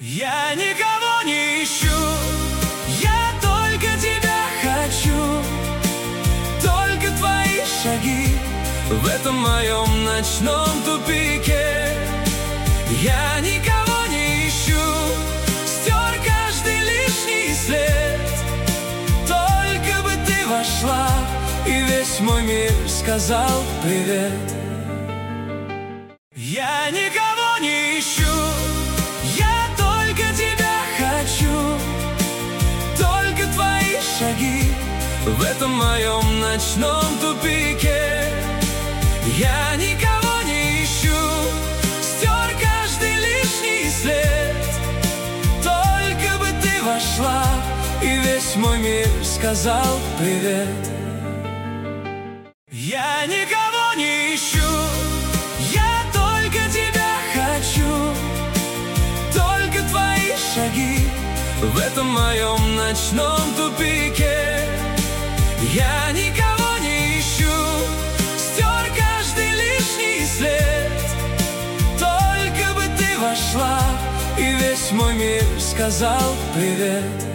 Я никого не ищу, я только тебя хочу. Только твои шаги в этом моем ночном тупике. Я никого не ищу, стер каждый лишний след. Только бы ты вошла, и весь мой мир сказал привет. Я никого не ищу, я только тебя хочу. Только твои шаги в этом моем ночном тупике. Я никого не ищу, стер каждый лишний след. Только бы ты вошла, и весь мой мир сказал привет. Я никого не ищу, я только тебя хочу. Только твои шаги в этом моем ночном тупике. Я никого не ищу, стер каждый лишний след. Только бы ты вошла, и весь мой мир сказал привет.